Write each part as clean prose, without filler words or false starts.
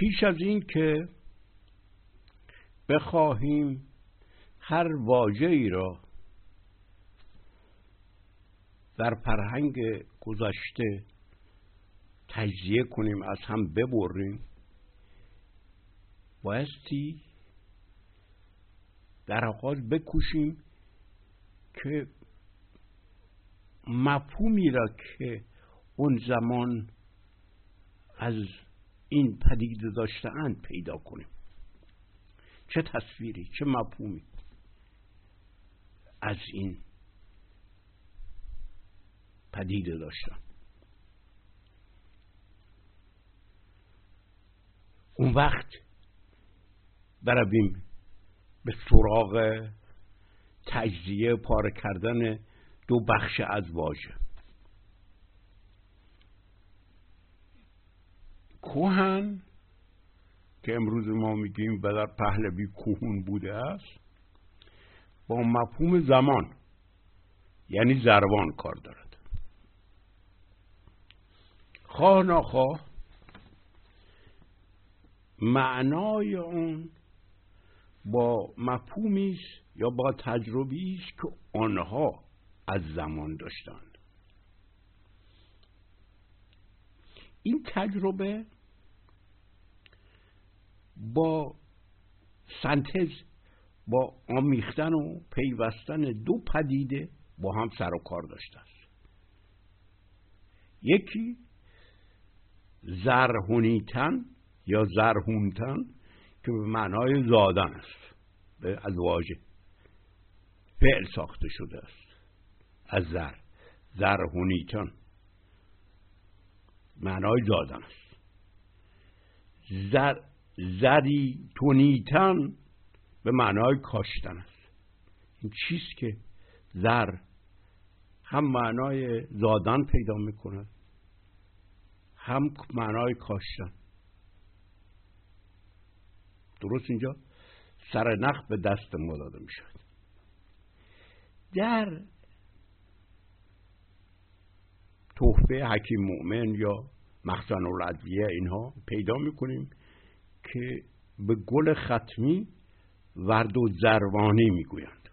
پیش از این که بخواهیم هر واژه‌ای را در فرهنگ گذشته تجزیه کنیم، از هم ببریم، بایستی در آغاز بکوشیم که مفهومی را که اون زمان از این پدیده داشته‌اند پیدا کنیم. چه تصویری، چه مفهومی از این پدیده داشتن. اون وقت برویم به سراغ تجزیه، پاره کردن دو بخش از واژه. کهن که امروز ما میگیم و در پهلوی کهون بوده است، با مفهوم زمان یعنی زروان کار دارد. خواه ناخواه معنای اون با مفهومی است یا با تجربی است که آنها از زمان داشتند. این تجربه با سنتز، با آمیختن و پیوستن دو پدیده با هم سر و کار داشته است. یکی زرهونیتن یا زرهونتن که به معنای زادن است، از واژه فعل ساخته شده است، از زرهونیتن معنای زادن است. زریتونیتن به معنای کاشتن است. این چیست که زر هم معنای زادن پیدا میکند هم معنای کاشتن. درست اینجا سرنخ به دست ما داده میشود. در تحفه حکیم مؤمن یا مخزن الادویه اینها پیدا میکنیم که به گل ختمی ورد و زروانی میگویند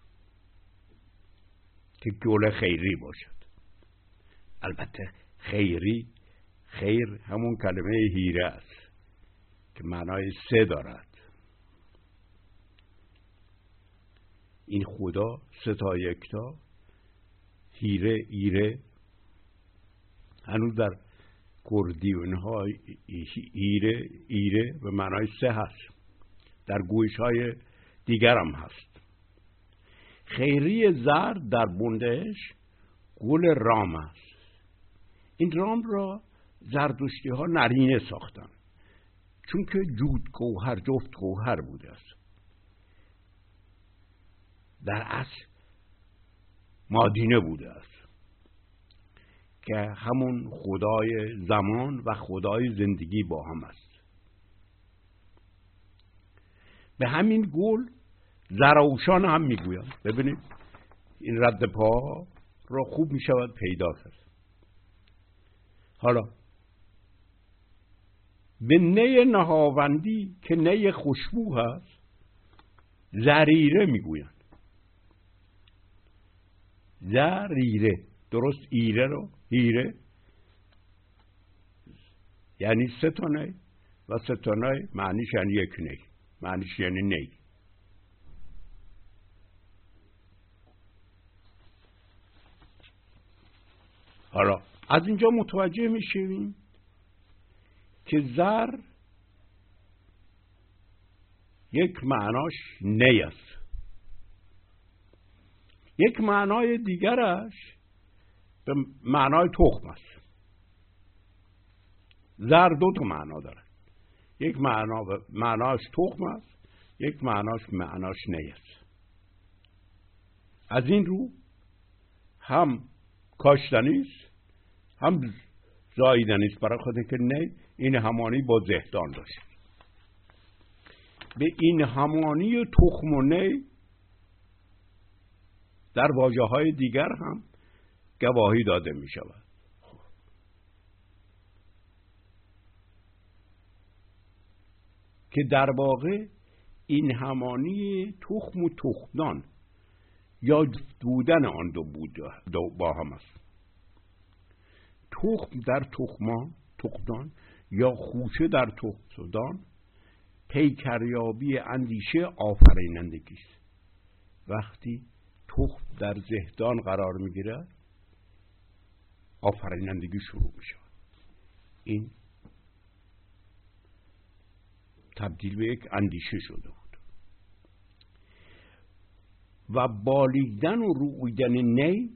که گل خیری باشد. البته خیر همون کلمه هیره است که معنای سه دارد. این خدا سه تا یکتا، هیره ایره، هنوز در کردی و اینها ایره به معنای سه هست، در گویش های دیگر هم هست. خیری زر در بندش گل رام است. این رام را زردشتی ها نرینه ساختن چون که جفت گوهر بوده است. در اصل مادینه بوده است که همون خدای زمان و خدای زندگی با هم است. به همین گل زراوشان هم میگویند. ببینید این رد پا را خوب میشود پیدا کرد. حالا به نی نهاوندی که نی خوشبو هست زریره میگویند. زریره، درست ایره رو هیره یعنی سه تا نی و سه تا نی معنیش یعنی یک نی، معنیش یعنی نی. حالا از اینجا متوجه میشیم که زر یک معناش نی است، یک معنای دیگرش به معنای تخم است. زر دو تا معنا داره، یک معناش تخم است، یک معناش نی است. از این رو هم کاشتنی است هم زاییدنی است، برای خاطر که نی این همانی با زهدان داشت. به این همانی تخم و نی در واژه‌های دیگر هم گواهی داده می شود. که در واقع این همانی تخم و تخمدان یا بودن آن دو با هم است. تخم در تخمدان یا خوشه در تخمدان پیکریابی اندیشه آفرینندگی است. وقتی تخم در زهدان قرار میگیرد آفرینندگی شروع میشه. این تبدیل به یک اندیشه شده بود و بالیدن و رویدن نی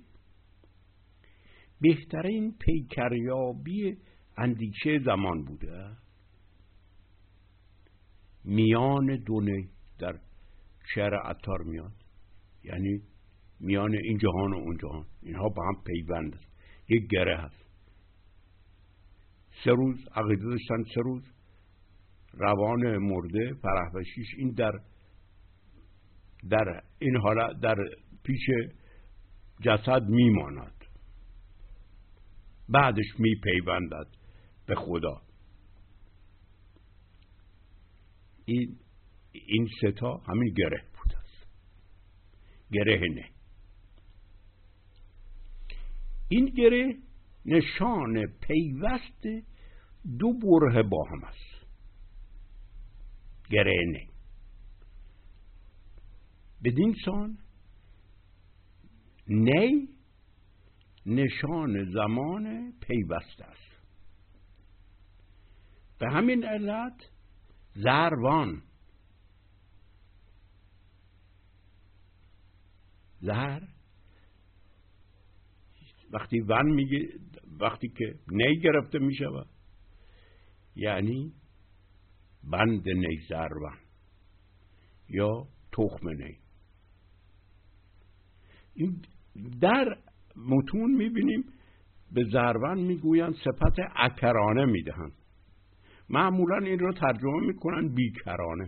بهترین پیکریابی اندیشه زمان بوده. میان دو نی در شعر عطار میاد، یعنی میان این جهان و اون جهان، اینها با هم پیوند است، یک گره هست. 3 روز عقیده داشتن 3 روز روان مرده فرح بشیش این در این حالت در پیش جسد میماند، بعدش میپیوندد به خدا. این 3 تا همین گره بود است، گره نه. این گره نشان پیوست 2 بره با هم است. گره نه بدین سان نی نشان زمان پیوسته است. به همین علت زروان وقتی ون میگه، وقتی که نی گرفته میشود یعنی بند نی زروان یا تخم نی. این در متون میبینیم به زروان میگویند صفت اکرانه میدهند، معمولا این رو ترجمه میکنن بیکرانه.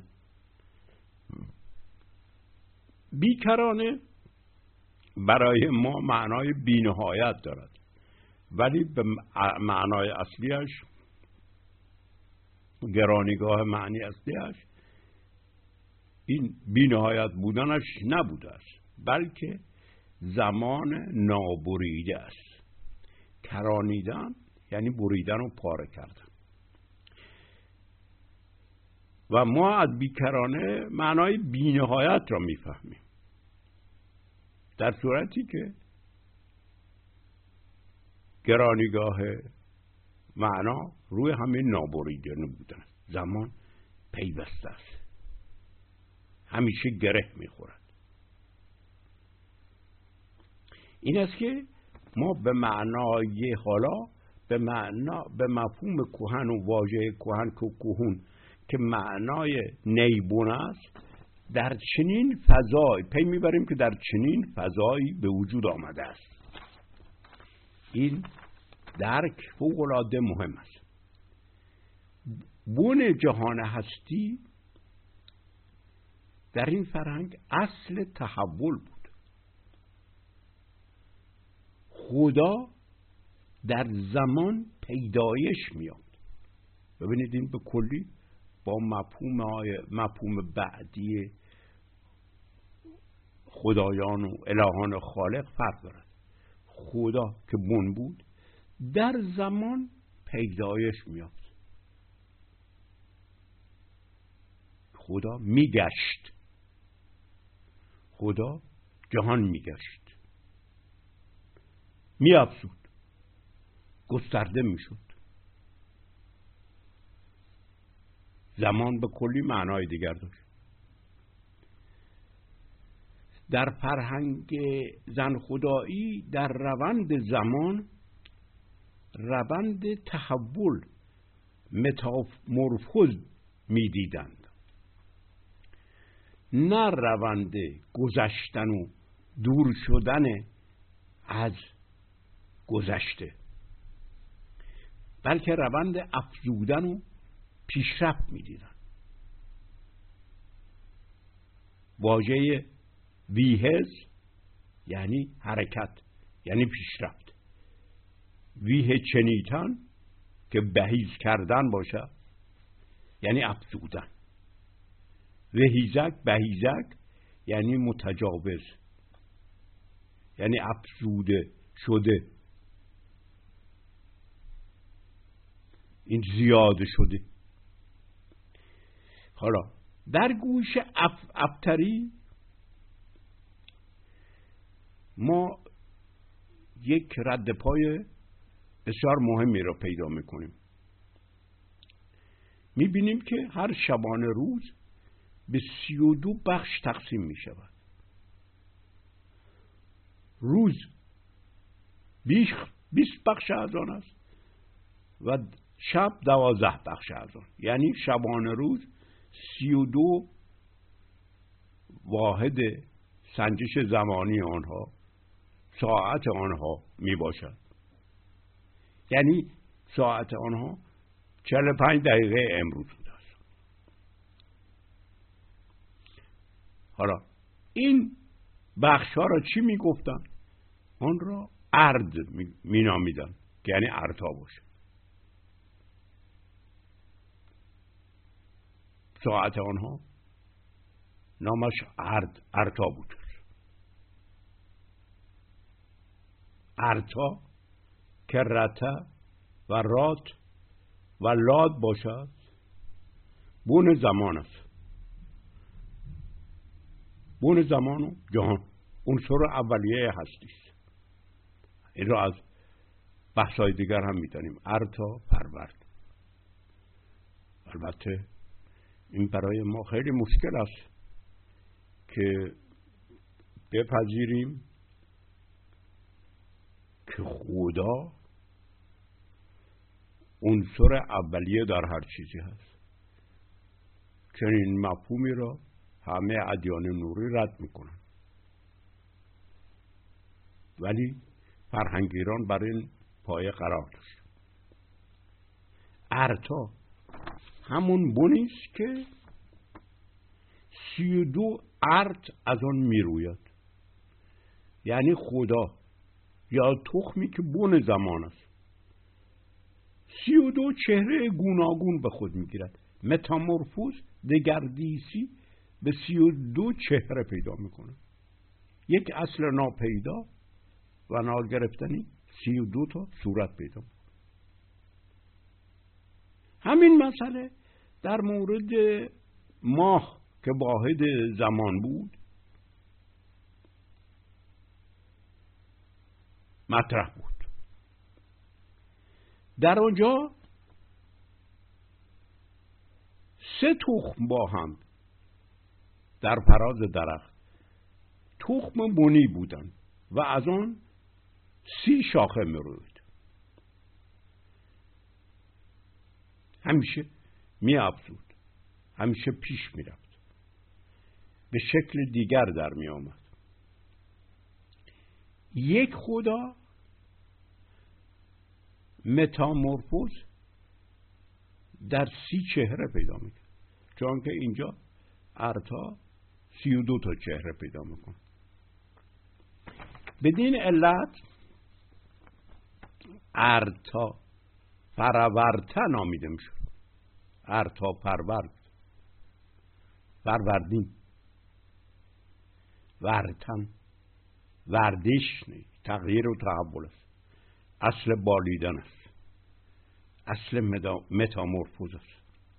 بیکرانه برای ما معنای بینهایت دارد، ولی به معنای اصلیش، گرانیگاه معنی اصلیش، این بینهایت بودنش نبوده است، بلکه زمان نابریده است. کرانیدن یعنی بریدن و پاره کردن. و ما از بیکرانه معنای بینهایت را میفهمیم، در صورتی که گرانیگاه معنا روی همین نابریدن بودن. زمان پیوسته است، همیشه گره میخورد. این است که ما به معنای حالا به مفهوم کهن و واژه کهن کهون که معنای نیبون است، در چنین فضایی پی میبریم که در چنین فضایی به وجود آمده است. این درک فوق‌العاده مهم است. بن جهان هستی در این فرهنگ اصل تحول بود. خدا در زمان پیدایش میاد. ببینید این به کلی با مفهوم بعدی خدایان و الهان خالق فرق دارد. خدا که بن بود در زمان پیدایش میاد. خدا میگشت، خدا جهان میگشت، میافزود، گسترده میشد. زمان به کلی معنای دیگر داشت. در فرهنگ زن خدایی در روند زمان روند تحول متامورفوز میدیدند، نه روند گذشتن و دور شدن از گذشته، بلکه روند افزودن و پیشرفت میدیدن. واژه ویهز یعنی حرکت، یعنی پیشرفت. ویه چنیتن که بهیز کردن باشه یعنی افزودن. وهیزک بهیزک یعنی متجاوز، یعنی افزوده شده، این زیاده شده. حالا در گوش ابتری ما یک رد پای بسیار مهمی را پیدا میکنیم. میبینیم که هر شبانه روز به 32 بخش تقسیم میشود. روز 20 بخش از آن است و شب 12 بخش از آن، یعنی شبانه روز 32 واحد سنجش زمانی آنها، ساعت آنها می باشد. یعنی ساعت آنها 45 دقیقه امروز بوده است. حالا این بخش ها را چی می گفتن؟ آن را ارد می نامیدن، یعنی ارتا باشه. ساعت آنها نامش ارتا بود. ارتا که رته و رات و لاد باشد بون زمان است. بون زمان و جهان عنصر اولیه هستی است. این را از بحث‌های دیگر هم می‌دانیم. ارتا پرورد. البته این برای ما خیلی مشکل است که بپذیریم که خدا عنصر اولیه در هر چیزی هست. چنین مفهومی را همه ادیان نوری رد میکنن، ولی فرهنگ ایران بر این پایه قرار داشت. ارتا همون بنی است که 32 ارت از آن میروید، یعنی خدا یا تخمی که بن زمان است 32 چهره گوناگون به خود میگیرد. متامورفوز دگردیسی به 32 چهره پیدا میکنه. یک اصل ناپیدا و ناگرفتنی 32 تا صورت پیدا میکنه. همین مسئله در مورد ماه که واحد زمان بود مطرح بود. در آنجا 3 تخم با هم در فراز درخت تخم بنی بودند و از آن 30 شاخه می روید. همیشه می افزود، همیشه پیش می رفت، به شکل دیگر در می آمد. یک خدا متامورفوز در 30 چهره پیدا می کرد، چون که اینجا ارتا 32 تا چهره پیدا میکنه. بدین علت ارتا پرورته نامیده میشه. ارتا پروردین، ورتن وردش نه، تغییر و تحول است. اصل بالیدن است، اصل متامورفوز است.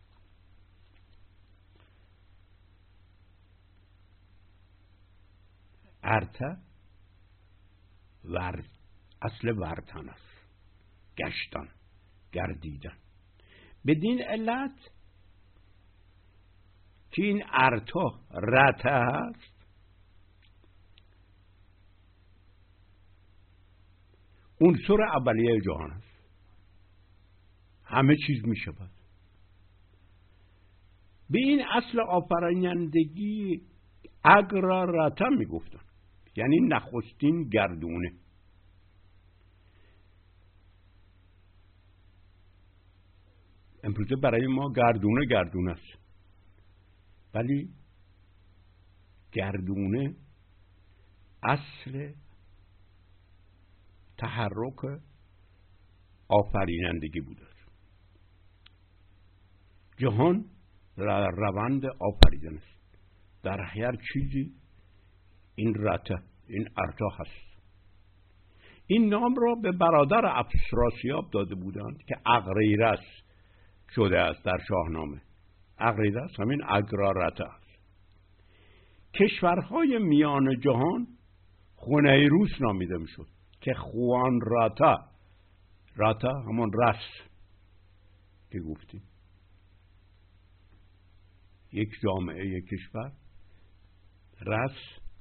ارتا اصل ورتن است، گشتن، گردیدن. بدین علت که این ارتا رته هست، عنصر اولیه جهان است. همه چیز می شود. به این اصل آفرینندگی اگرارتا می گفتن، یعنی نخستین گردونه. امروزه برای ما گردونه است، ولی گردونه اصل تحرک آفرینندگی بوده. جهان روند آفریدن است. در هر چیزی این رته، این ارتا هست. این نام را به برادر افراسیاب داده بودند که اغریرث شده است در شاهنامه. اغریرث همین اگرارته است. کشورهای میان جهان خونیروس نامیده میشد که خوان راتا همون رس که گفتیم، یک جامعه، یک کشور، رس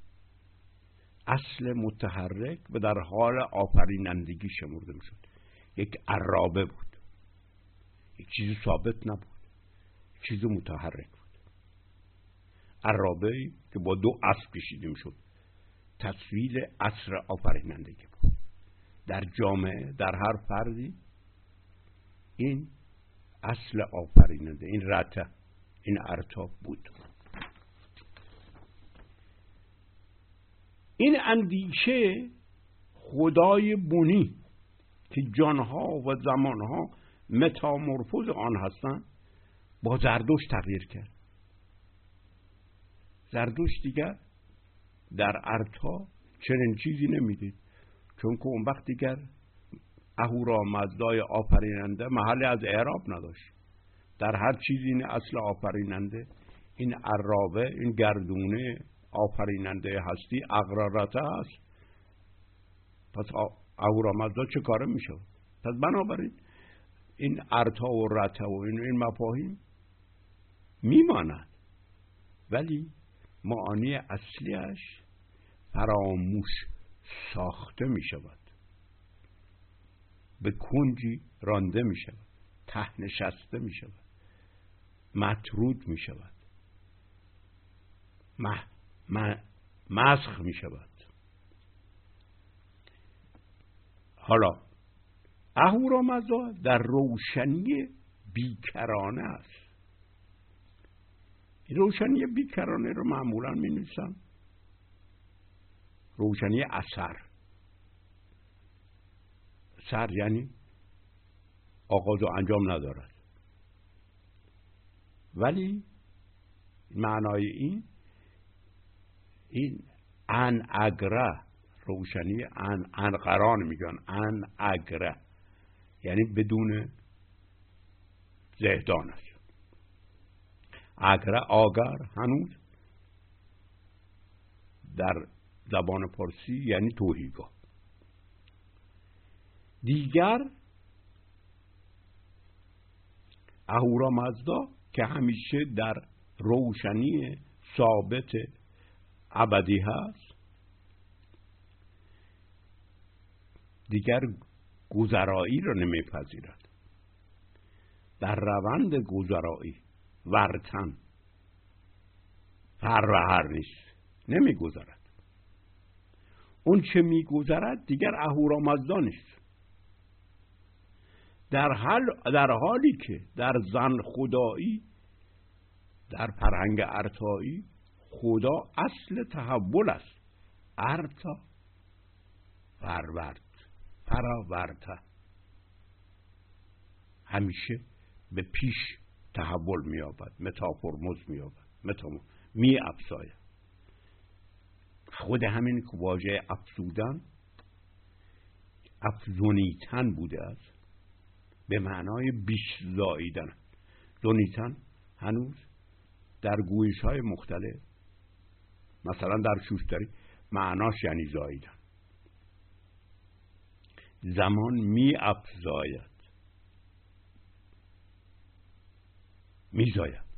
اصل متحرک و در حال آفرینندگی شمرده میشد. یک عرابه بود، یک چیز ثابت نبود، یک چیز متحرک بود. عرابه‌ای که با دو اسب کشیده میشد، تصویر عصر آفرینندگی بود. در جامعه، در هر فردی این اصل آفریننده، این رته، این ارتا بود. این اندیشه خدای بنی که جانها و زمانها متامورفوز آن هستند با زردشت تغییر کرد. زردشت دیگر در ارتا چنین چیزی نمیدید، چون که اون وقت دیگر اهورامزدای آفریننده محلی از اعراب نداشت. در هر چیزی این اصل آفریننده، این عرابه، این گردونه آفریننده هستی اغرارته است. پس اهورامزدا چه کاره می شود؟ پس بنابراین این ارتا و رته و این مفاهیم میماند، ولی معانی اصلیش فراموش ساخته می شود، به کنجی رانده می شود، ته نشسته می شود، مطرود می شود، مسخ می شود. حالا اهورامزدا در روشنی بیکرانه است. این روشنی بیکرانه رو معمولا می نویسن روشنی اثر. اثر یعنی آغاز و انجام ندارد، ولی معنای این ان اگره، روشنی انقران میگن، ان اگره یعنی بدون زهدان است. اگره، آگر، هنوز در زبان پارسی یعنی توهیگاه. دیگر اهورامزدا که همیشه در روشنی ثابت ابدی هست، دیگر گذرایی را نمیپذیرد. در روند گذرایی ورتن فروهر نیست، نمیگذرد. اون چه میگذرد دیگر اهورامزدا نیست. در حالی که در زن خدایی، در فرهنگ ارتایی، خدا اصل تحول است. ارتا فراورته، همیشه به پیش تحول می‌یابد، متافورموز می‌یابد، می‌افزاید. خود همین که واژه افزودن، افزونیتن بوده است، به معنای بیش زاییدن. زونیتن هنوز در گویش‌های مختلف، مثلا در شوشتری، معناش یعنی زاییدن. زمان می‌افزاید، می‌زاید.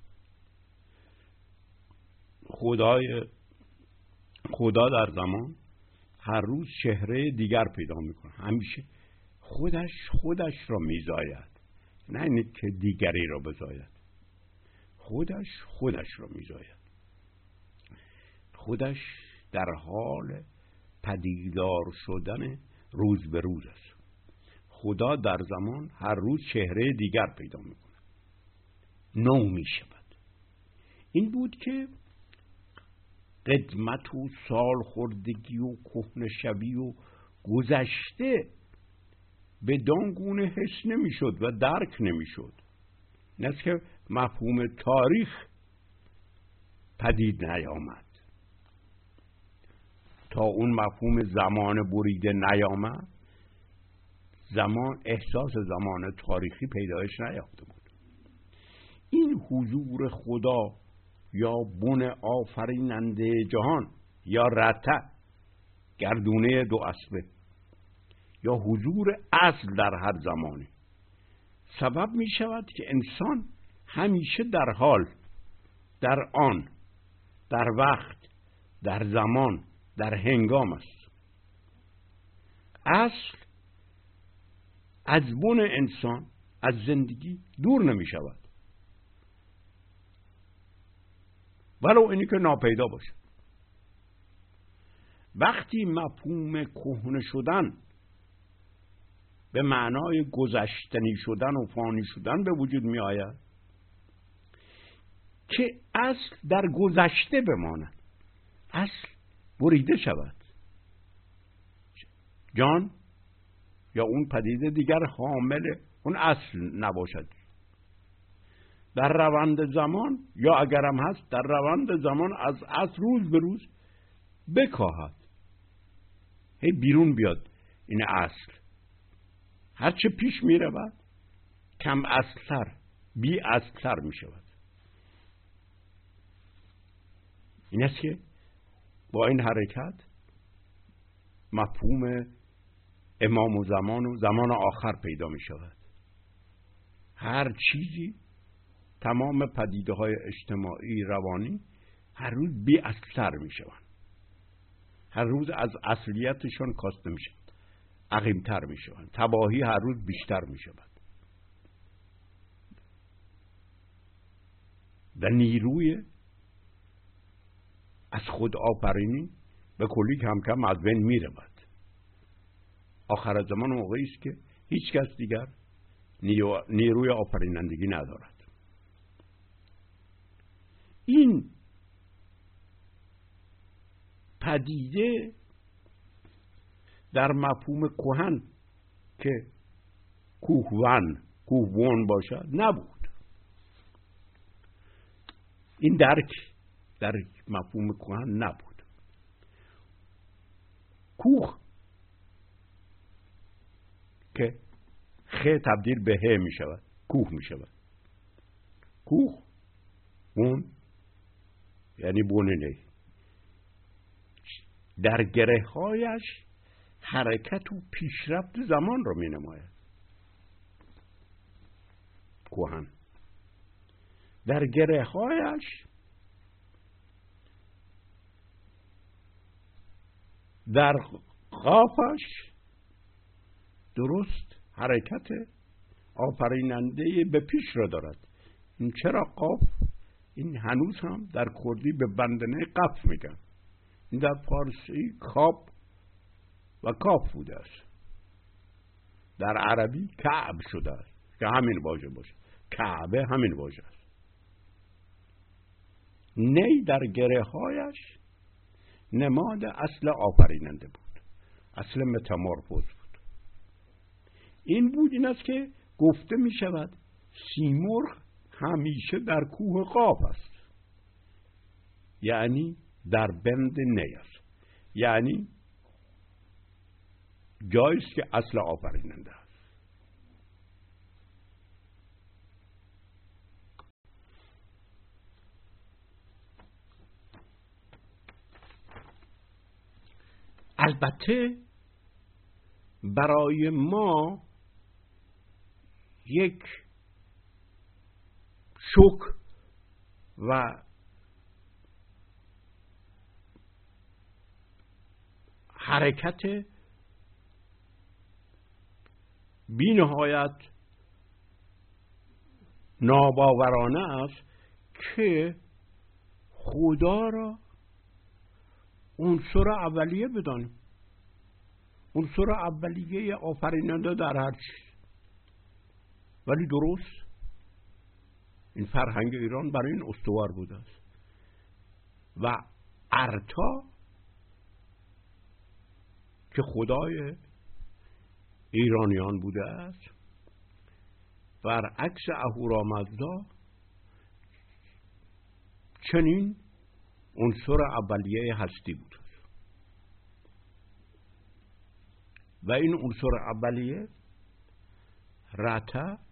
خدا در زمان هر روز چهره دیگر پیدا میکنه، همیشه خودش را میزاید، نه اینکه که دیگری را بزاید. خودش را میزاید. خودش در حال پدیدار شدن روز به روز است. خدا در زمان هر روز چهره دیگر پیدا میکنه، نو میشود. این بود که قدمت و سال خوردگی و کهنه شوی و گذشته به دانگونه حس نمیشد و درک نمیشد. نه که مفهوم تاریخ پدید نیامد. تا اون مفهوم زمان بریده نیامد، زمان، احساس زمان تاریخی پیدایش نیافته بود. این حضور خدا یا بن آفریننده جهان یا رتع، گردونه دو اسبه، یا حضور اصل در هر زمانی سبب می شود که انسان همیشه در حال، در آن، در وقت، در زمان، در هنگام است. اصل از بن انسان، از زندگی دور نمی شود، ولو اینی که ناپیدا باشه. وقتی مفهوم کهنه شدن به معنای گذشتنی شدن و فانی شدن به وجود می آید که اصل در گذشته بماند، اصل بریده شود، جان یا اون پدیده دیگر حامل اون اصل نباشد. در روند زمان، یا اگرم هست در روند زمان، از اصل روز به روز بکاهد، هی بیرون بیاد. این اصل هرچه پیش می رود کم اصلتر، بی اصلتر می شود. این است که با این حرکت مفهوم امام و زمان آخر پیدا می شود. هر چیزی، تمام پدیده های اجتماعی روانی هر روز بی اصلتر می شوند، هر روز از اصلیتشون کاسته می شوند، عقیمتر می شوند، تباهی هر روز بیشتر می شود و نیروی از خود آفرینی به کلی کم کم از بین می رود. آخر زمان موقعی است که هیچ کس دیگر نیروی آفرینندگی ندارد. این پدیده در مفهوم کهن که کوهوان باشد نبود. این درک در مفهوم کهن نبود. کوه که خ تبدیل به ه می شود، کوه می شود. کوه اون یعنی بونه، در گره هایش حرکت و پیشرفت زمان رو می نماید. کهن در گره هایش در قافش درست حرکت آفریننده به پیش را دارد. این چرا قاف؟ این هنوز هم در کردی به بندنه قف میگن. این در فارسی کاف و کاف بوده است. در عربی کعب شده است که همین واژه باشه. کعبه همین واژه است. نی در گره هایش نماد اصل آفریننده بود، اصل متامورفوز بود. این بود این است که گفته می شود سیمرغ همیشه در کوه قاف است، یعنی در بند نی است، یعنی جایی است که اصل آفریننده است. البته برای ما یک شوک و حرکت بی نهایت ناباورانه است که خدا را عنصر اولیه بدانیم، عنصر اولیه آفریننده در هر چیز. ولی درست این فرهنگ ایران برای این استوار بوده است و ارتا که خدای ایرانیان بوده است، برعکس اهورامزدا چنین عنصر اولیه هستی بود و این عنصر اولیه رته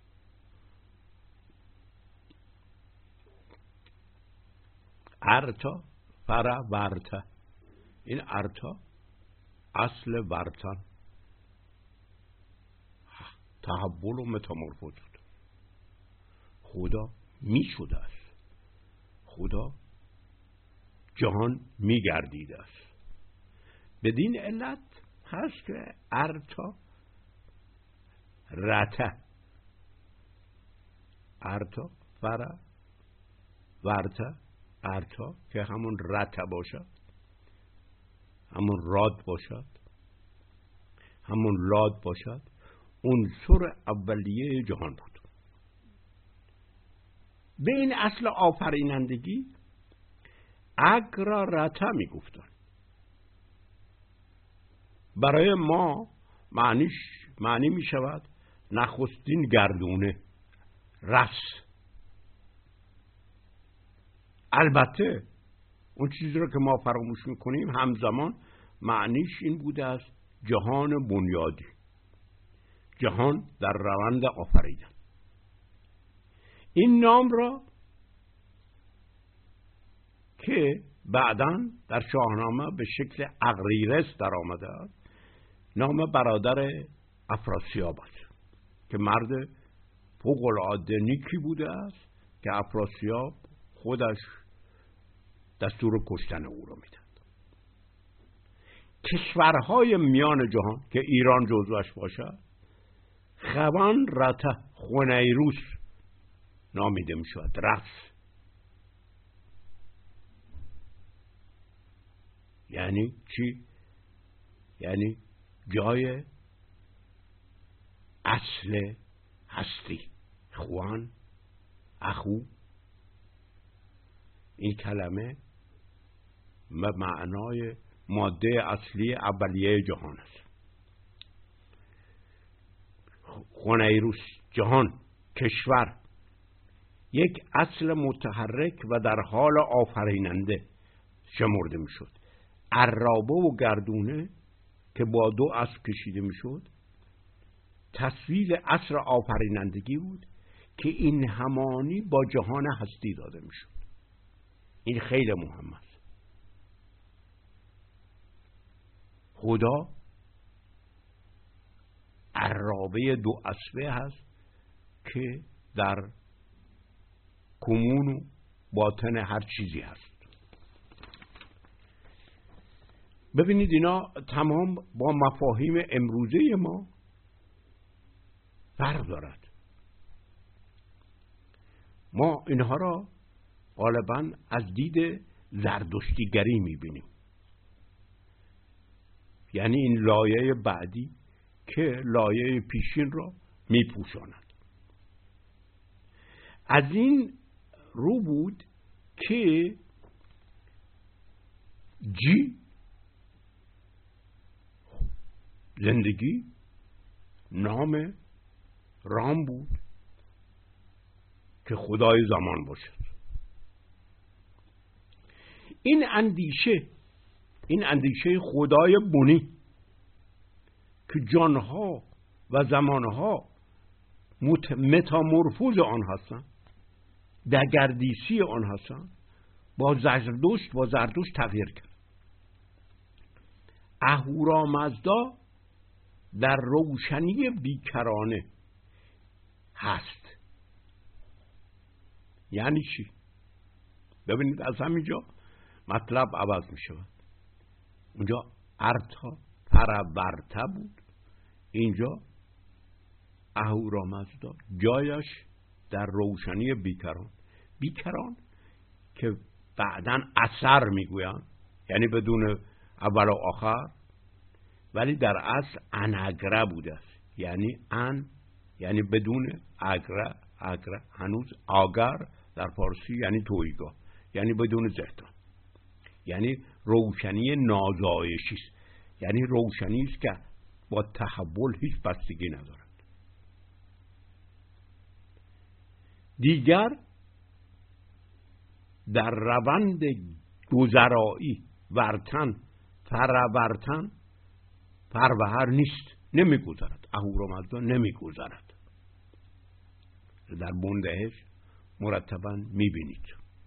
ارتا فرا ورته. این ارتا اصل ورتن تحول و متامورفوز بود. خدا می شده است، خدا جهان می گردیده است. بدین علت هست که ارتا رته ارتا فرا ورته ارتا که همون رته باشد، همون راد باشد، همون لاد باشد، عنصر اولیه جهان بود. به این اصل آفرینندگی اگرا رته می گفتن. برای ما معنی می شود نخستین گردونه، رس. البته اون چیزی رو که ما فراموش میکنیم همزمان معنیش این بوده است جهان بنیادی، جهان در روند آفریدن. این نام را که بعداً در شاهنامه به شکل اغریرث در آمده است، نام برادر افراسیاب است که مرد فوق العاده نیکی بوده است که افراسیاب خودش دستور کشتن او را میداد. کشورهای میان جهان که ایران جزوش باشد خوان رته خونیروس نامیده می شود. رفت یعنی چی؟ یعنی جای اصل هستی. خوان، اخو، این کلمه معنای ماده اصلی اولیه جهان است. خونیروس، جهان، کشور، یک اصل متحرک و در حال آفریننده شمرده می شد. عرابه و گردونه که با دو اسب کشیده می شد تصویر عصر آفرینندگی بود که این همانی با جهان هستی داده می شد. این خیلی مهم است. خدا عرابه دو اسبه هست که در کمون و باطن هر چیزی هست. ببینید اینا تمام با مفاهیم امروزه ما فرق دارد. ما اینها را غالباً از دید زردشتیگری میبینیم، یعنی این لایه بعدی که لایه پیشین را میپوشاند. از این رو بود که زندگی نام رام بود که خدای زمان باشد. این اندیشه خدای بنی که جانها و زمانها متامورفوز آن هستند، دگردیسی آن هستند، با زردشت تغییر کرد. اهورامزدا در روشنی بیکرانه هست. یعنی چی؟ ببینید از همینجا مطلب عوض می شود. اونجا ارتا پرورته بود، اینجا اهورامزدا جایش در روشنی بیکران که بعداً اثر میگویند، یعنی بدون اول و آخر، ولی در اصل انگره بوده است. یعنی بدون اگره هنوز آگر در فارسی یعنی تویگاه، یعنی بدون زهدان، یعنی روشنی نازایشی است، یعنی روشنی است که با تحول هیچ بستگی ندارد. دیگر در روند گذرایی ورتن فرورتن فروهر نیست، نمیگذرد. اهورامزدا نمیگذرد. در بندهش مرتبا میبینید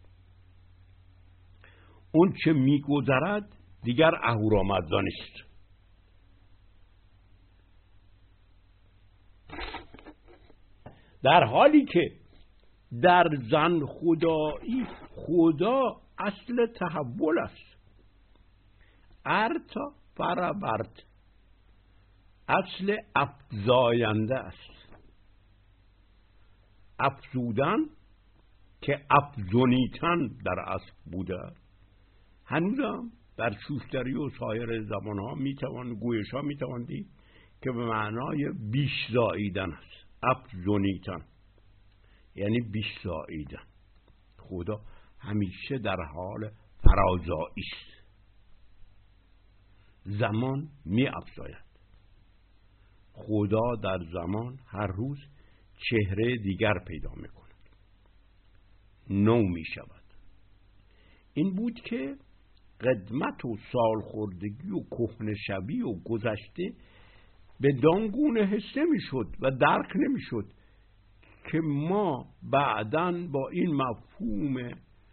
اون چه میگذرد دیگر اهورامزدا نیست. در حالی که در زن خدایی خدا اصل تحول است. ارتا فرورت اصل افزاینده است. افزودن که افزونیتن در اصل بوده. هنوزم در شوشتری و سایر زبانها گویش ها میتوان دید که به معنای بیش زاییدن است. افزونیتن یعنی بیش زاییدن. خدا همیشه در حال فرازایی است. زمان می افزاید. خدا در زمان هر روز چهره دیگر پیدا می کند، نو می شود. این بود که قدمت و سالخوردگی و کهنه‌شوی و گذشته به دانگونه حس نمی شد و درک نمی شد که ما بعداً با این مفهوم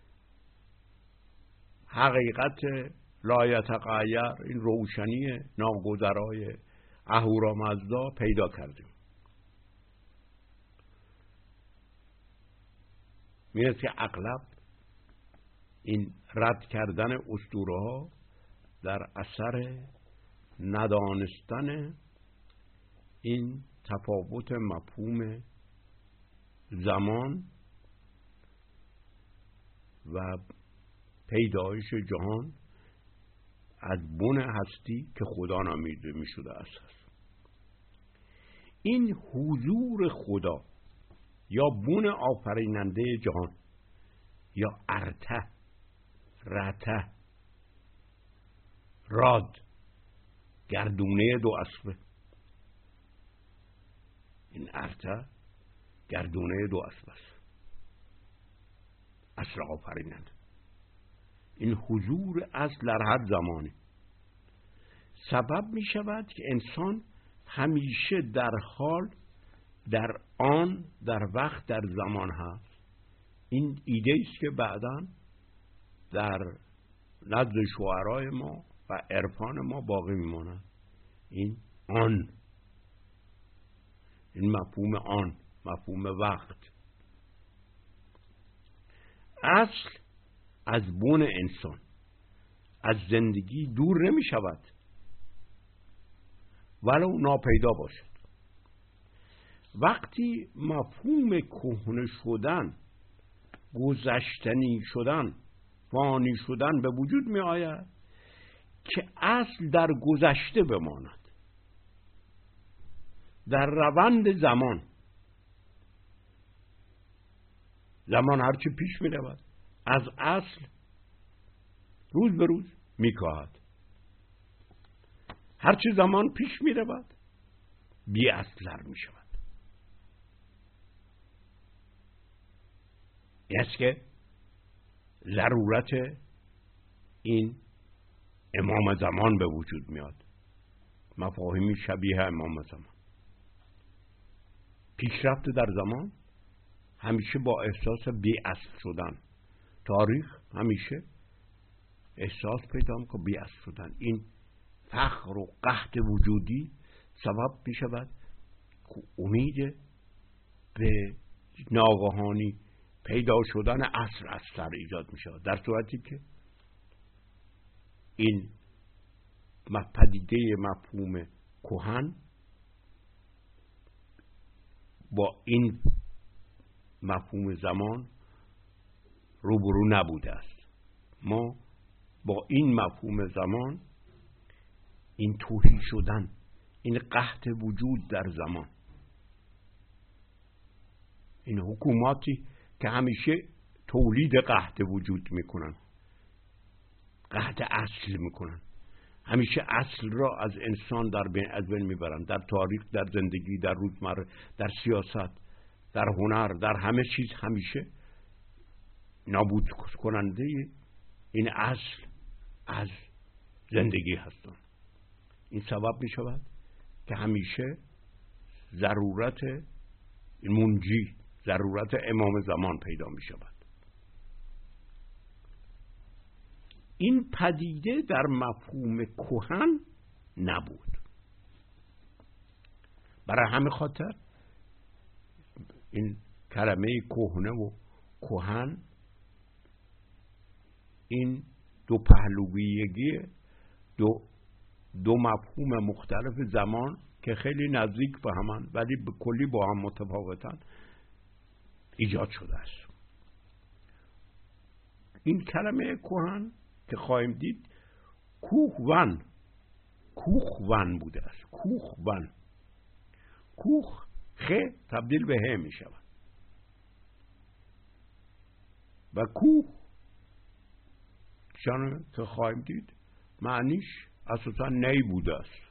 حقیقت لایتغیر، این روشنی ناگذرای اهورامزدا پیدا کردیم. می‌رسه که اغلب این رد کردن اسطوره ها در اثر ندانستن این تفاوت مفهوم زمان و پیدایش جهان از بن هستی که خدا نامیده می شده است. این حضور خدا یا بن آفریننده جهان یا ارته، رته، راد، گردونه دو اسبه. این ارته گردونه دو اسب است، اصل آفریننده. این حضور اصل در هر زمانی سبب می شود که انسان همیشه در حال، در آن، در وقت، در زمان هست. این ایده است که بعداً در نزد شعرای ما و عرفان ما باقی میماند. این آن، این مفهوم آن، مفهوم وقت. اصل از بن انسان، از زندگی دور نمی شود ولو ناپیدا باشد. وقتی مفهوم کهنه شدن، گذشتنی شدن، فانی شدن به وجود می آید که اصل در گذشته بماند، در روند زمان هرچی پیش می رود از اصل روز به روز می کاهد. هرچی زمان پیش می رود بی اصل‌تر می شود. این است که ضرورت این امام زمان به وجود میاد. مفاهیمی شبیه امام زمان. پیشرفت در زمان همیشه با احساس بی اصل شدن. تاریخ همیشه احساس پیدا می‌کنه بی اصل شدن. این فقر و قحط وجودی سبب می شود که امید به ناگهانی پیدا شدن اصل از سر ایجاد می شود، در صورتی که این پدیده مفهوم کهن با این مفهوم زمان روبرو نبوده است. ما با این مفهوم زمان، این تهی شدن، این قحط وجود در زمان، این حکوماتی که همیشه تولید قحط وجود میکنن، قحط اصل میکنن، همیشه اصل را از انسان از بین میبرن، در تاریخ، در زندگی، در روزمره، در سیاست، در هنر، در همه چیز همیشه نابود کننده این اصل از زندگی هستند. این سبب می شود که همیشه ضرورت منجی، ضرورت امام زمان پیدا می شود. این پدیده در مفهوم کهن نبود. برای همین خاطر این کلمه کهنه و کهن، این دو پهلویگی، دو مفهوم مختلف زمان که خیلی نزدیک به همن ولی به کلی با هم متفاوتن ایجاد شده است. این کلمه کهن که خواهیم دید کوخون بوده است. کوخون، کوخ خ تبدیل به ه می شود و کوه چون که خواهیم دید معنیش اساسا نی بوده است.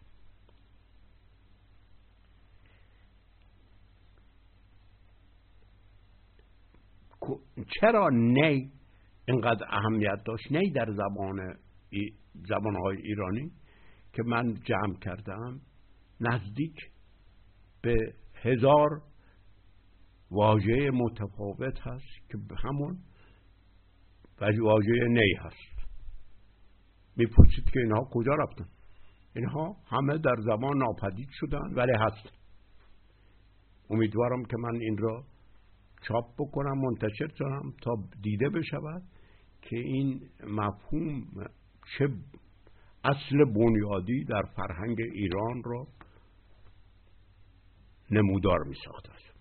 چرا نی اینقدر اهمیت داشت؟ نی در زبانهای ایرانی که من جمع کردم نزدیک به 1000 واژه متفاوت هست که همون واژه نی هست. میپرسید که اینها کجا رفتن؟ اینها همه در زمان ناپدید شدن ولی هست. امیدوارم که من این را چاپ بکنم، منتشر کنم تا دیده بشود که این مفهوم چه اصل بنیادی در فرهنگ ایران را نمودار می ساخته است.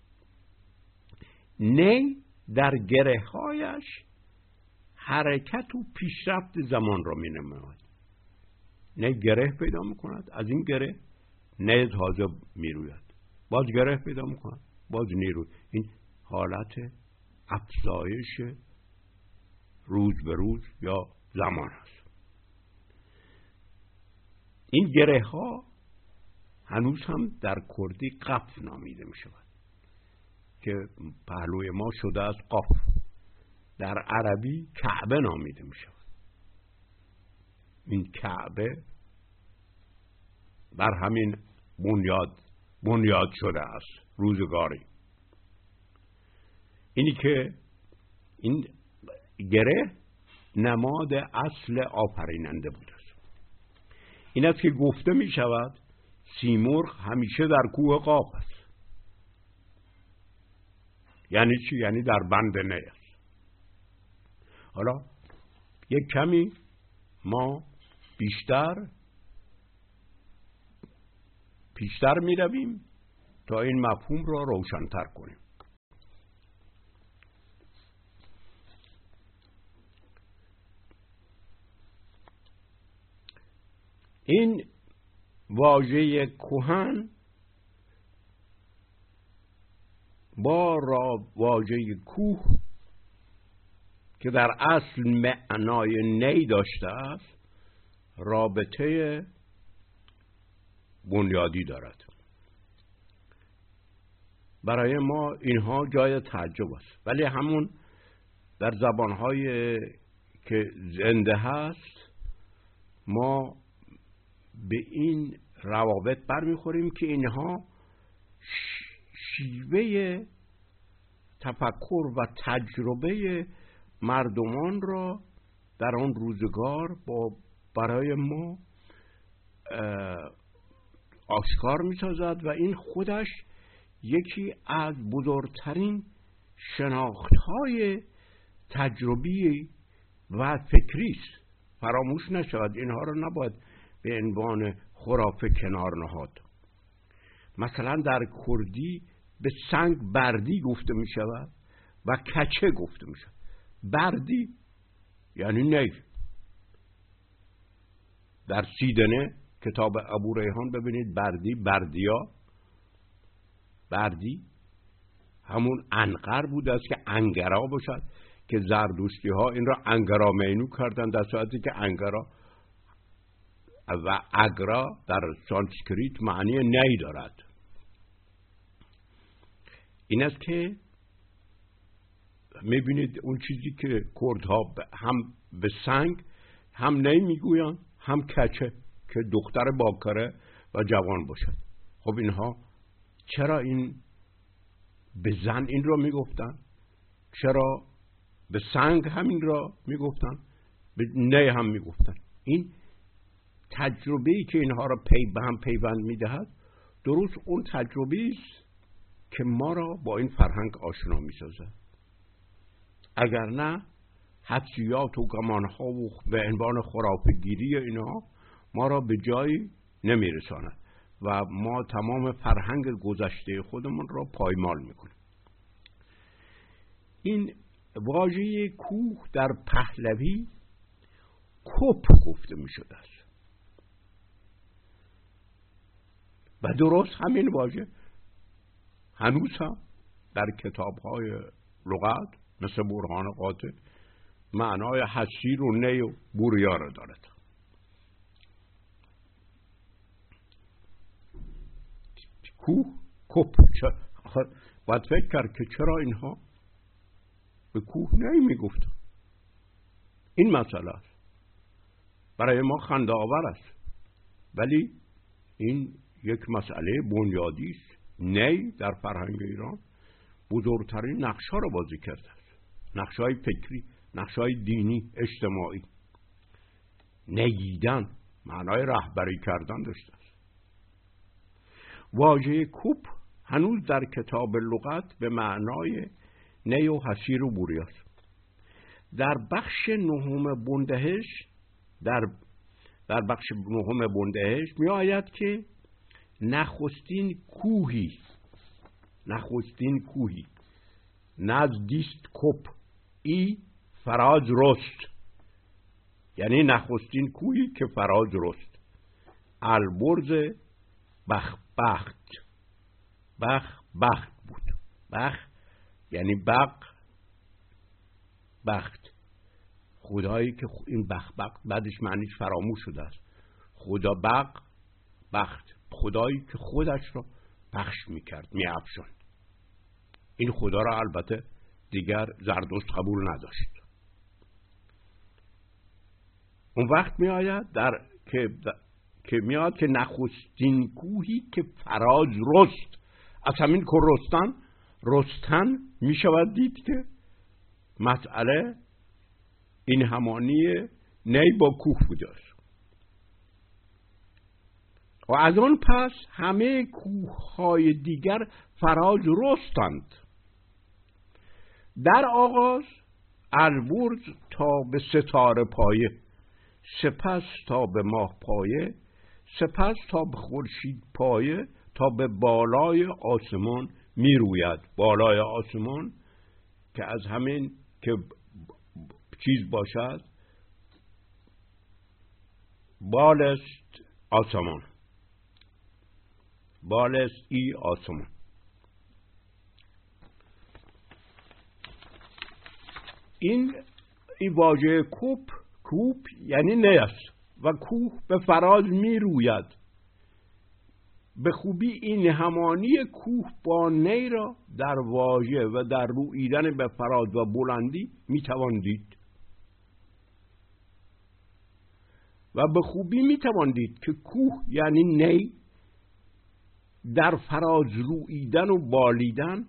نی در گره‌هایش حرکت و پیشرفت زمان را می نماید. نی گره پیدا می کند، از این گره نی تازه می روید، باز گره پیدا می کند، باز نیروی. این حالت افزایش روز به روز یا زمان است. این گره ها هنوز هم در کردی قف نامیده می شود که پهلوی ما شده از قاف. در عربی کعبه نامیده می شود. این کعبه بر همین بنیاد شده است روزگاری. اینی که این گره نماد اصل آفریننده بوده است. این است که گفته می شود سیمرغ همیشه در کوه قاف است. یعنی چی؟ یعنی در بند نی است. حالا یک کمی ما پیشتر می رویم تا این مفهوم را روشن‌تر کنیم. این واژه کهن با واژه کوه که در اصل معنای نی داشته است رابطه بنیادی دارد. برای ما اینها جای تعجب است، ولی همون در زبانهای که زنده هست ما به این روابط برمیخوریم که اینها شیوه تفکر و تجربه مردمان را در آن روزگار برای ما آشکار می سازد و این خودش یکی از بزرگترین شناختهای تجربی و فکری است. فراموش نشود اینها را نباید به عنوان خرافه کنار نهاد. مثلا در کردی به سنگ بردی گفته می شود و کچه گفته می شود. بردی یعنی نی. در سیدنه کتاب ابو ریحان ببینید بردی همون انقر بوده است که انگرا باشد که زردشتی ها این را انگرا مینو کردن، در صورتی که انگرا و اگرا در سانسکریت معنی نی دارد. این است که میبینید اون چیزی که کردها هم به سنگ هم نی میگویند هم کچه که دختر باکره و جوان باشد. خب اینها چرا این به زن این را میگفتن؟ چرا به سنگ همین را میگفتن؟ به نی هم میگفتن. این تجربه‌ای که اینها را به هم پیوند میدهد درست اون تجربه‌ای است که ما را با این فرهنگ آشنا میسازد. اگر نه حدسیات و گمانها و به عنوان خرافه‌گیری اینها ما را به جایی نمیرساند و ما تمام فرهنگ گذشته خودمون را پایمال میکنیم. این واژه کوه در پهلوی کپ گفته میشده است و درست همین واژه هنوز هم در کتاب‌های لغت مثل برهان قاطع معنای حسیر و نی و بوریا را دارد. کوه کپ باید فکر کرد که چرا اینها به کوه نمیگفتن. این مسئله است، برای ما خنده آور است، ولی این یک مسئله بنیادی است. نی در فرهنگ ایران بزرگترین نقش‌ها را بازی کرده است، نقش‌های فکری، نقش‌های دینی، اجتماعی. نییدن معنای رهبری کردن داشته است. واژه کوپ هنوز در کتاب لغت به معنای نی و حسیر و بوری است. در بخش نهم بندهش در بخش نهم بندهش می آید که نخستین کوهی نزدیست کپ ای فراز رست، یعنی نخستین کوهی که فراز رست. البرز بخت بود. یعنی بخت، خدایی که این بخت بعدش معنیش فراموش شده است. خدا بخت، خدایی که خودش را بخش میکرد، میافشاند. این خدا را البته دیگر زردشت قبول نداشت. اون وقت میآید که نخستین کوهی که فراز رست. از همین که رستن می شود دید که مسئله این همانی نی با کوه بوده است. و از آن پس همه کوه‌های دیگر فراز رستند. در آغاز البرز تا به ستاره پایه، سپس تا به ماه پایه، سپس تا به خورشید پایه، تا به بالای آسمان می روید. بالای آسمان که از همین که چیز باشد، بالست آسمان، بالست ای آسمان. این واژه کوپ یعنی نی است و کوه به فراز می روید. به خوبی این همانی کوه با نی را در واژه و در روییدن به فراز و بلندی می توان دید و به خوبی می توان دید که کوه یعنی نی در فراز روییدن و بالیدن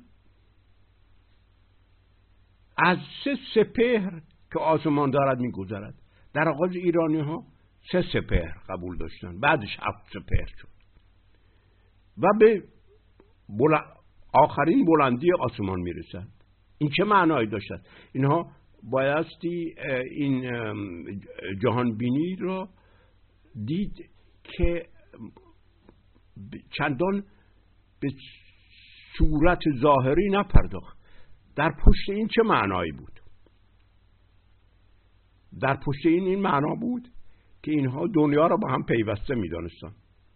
از 3 سپهر که آسمان دارد می گذرد. در آغاز ایرانی ها 3 سپهر قبول داشتن، بعدش 7 سپهر شد و به آخرین بلندی آسمان می رسد. این چه معنایی داشتد؟ اینها بایستی این جهان بینی را دید که چندان به صورت ظاهری نپرداخت. در پشت این چه معنایی بود؟ در پشت این معنا بود که اینها دنیا را با هم پیوسته می دانستن.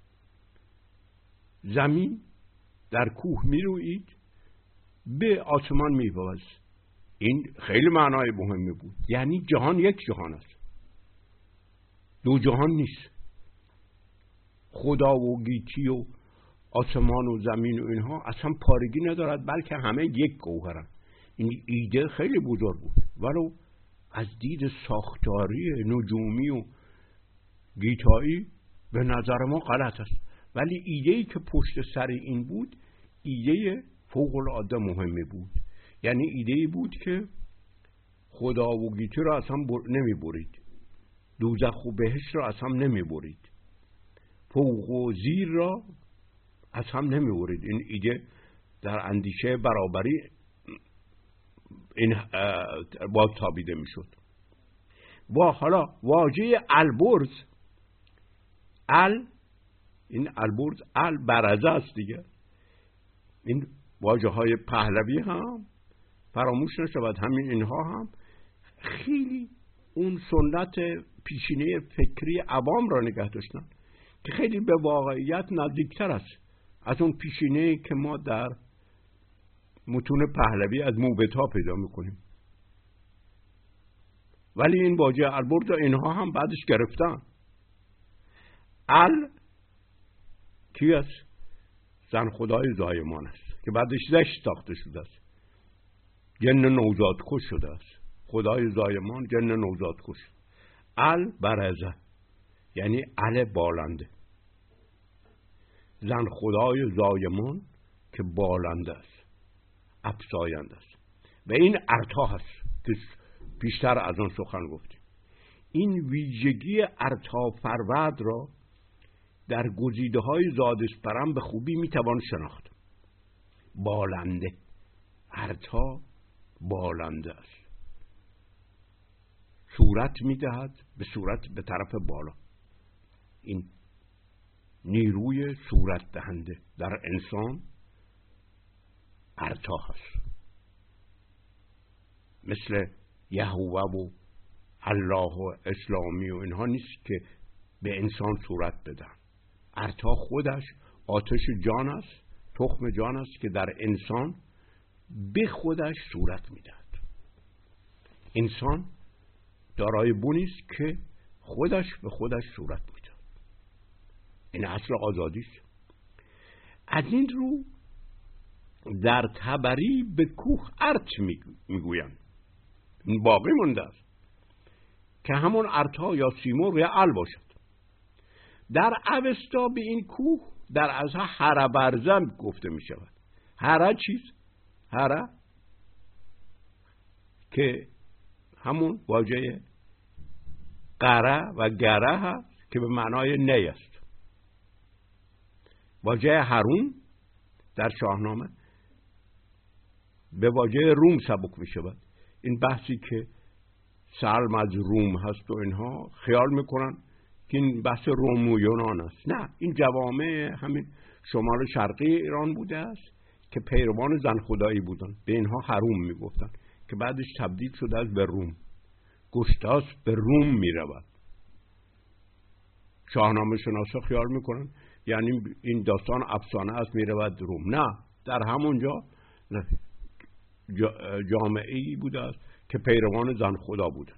زمین در کوه می روید، به آسمان می باز. این خیلی معنای مهمی بود. یعنی جهان یک جهان است، 2 جهان نیست. خدا و گیتی و آسمان و زمین و اینها اصلا پارگی ندارد، بلکه همه یک گوهرند. این ایده خیلی بزرگ بود، ولو از دید ساختاری نجومی و گیتایی به نظر ما غلط است، ولی ایده‌ای که پشت سر این بود ایده فوق‌العاده مهمی بود. یعنی ایده‌ای بود که خدا و گیتی را اصلا نمی برید، دوزخ و بهشت را اصلا نمی برید، فوق و زیر را اصلا نمی برید. این ایده در اندیشه برابری این باز تابیده می شد. و حالا واژه البرز، این البرز برزه است دیگه. این واژه های پهلوی هم فراموش نشود، همین اینها هم خیلی اون سنت پیشینه فکری عوام را نگه داشتن که خیلی به واقعیت نزدیکتر است از اون پیشینه که ما در متون پهلوی از موبتا پیدا میکنیم. ولی این واژه البرز اینها هم بعدش گرفتن. کی است؟ زن خدای زایمان است که بعدش زشت ساخته شده است، جن نوزاد کش شده است. خدای زایمان جن نوزاد کش. برزه یعنی بالنده، زن خدای زایمان که بالنده است، افزاینده است. و این ارتا هست که پیشتر از آن سخن گفتیم. این ویژگی ارتا فرود را در گزیده های زادسپرم به خوبی میتوان شناخت. بالنده، ارتا بالنده است، صورت میدهد به طرف بالا. این نیروی صورت دهنده در انسان ارتا هست. مثل یهوه و الله و اسلامی و اینها نیست که به انسان صورت بدن. ارتا خودش آتش جان است، تخم جان است که در انسان به خودش صورت میدهد. انسان دارای بونی است که خودش به خودش صورت میدهد. این اصل آزادی است. از این رو در تبری به کوه ارت میگویند. این باقی مونده است که همون ارتا یا سیمرغ یا باشد. در اوستا به این کوه در ازها هره برزه گفته می شود. هره چیست؟ هره که همون واژه قره و گره هست که به معنای نی است. واژه هارون در شاهنامه به واژه روم سبک می شود. این بحثی که سلم از روم هست و اینها خیال میکنن که این بحث روم و یونان است. نه، این جوامع همین شمال شرقی ایران بوده است که پیروان زن خدایی بودن، به اینها هروم میگفتن که بعدش تبدیل شده است به روم. گشتاس به روم میرود. شاهنامه شناسا خیال میکنن یعنی این داستان افسانه است میرود روم. نه، در همونجا جامعه‌ای بوده است که پیروان زن خدا بودن.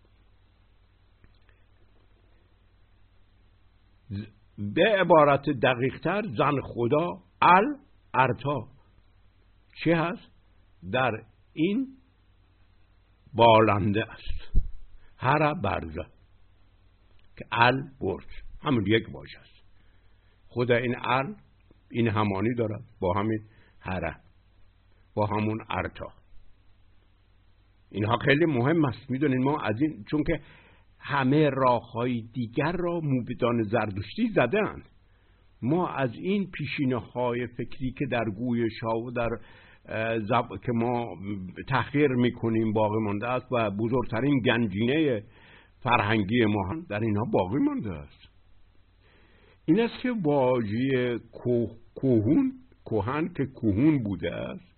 به عبارت دقیق‌تر زن خدا ارتا چه هست؟ در این بالنده است. هر برزه که برج همون یک واژه است. خود این این همانی دارد با همین هره، با همون ارتا. اینها خیلی مهم است. میدونید ما از این، چون که همه راه‌های دیگر را موبدان زردشتی زدند، ما از این پیشینه‌های فکری که در گویش‌ها و در که ما تحقیر میکنیم باقی مانده است و بزرگترین گنجینه فرهنگی ما در اینها باقی مانده است. این است که واژه کهن که کهون بوده است،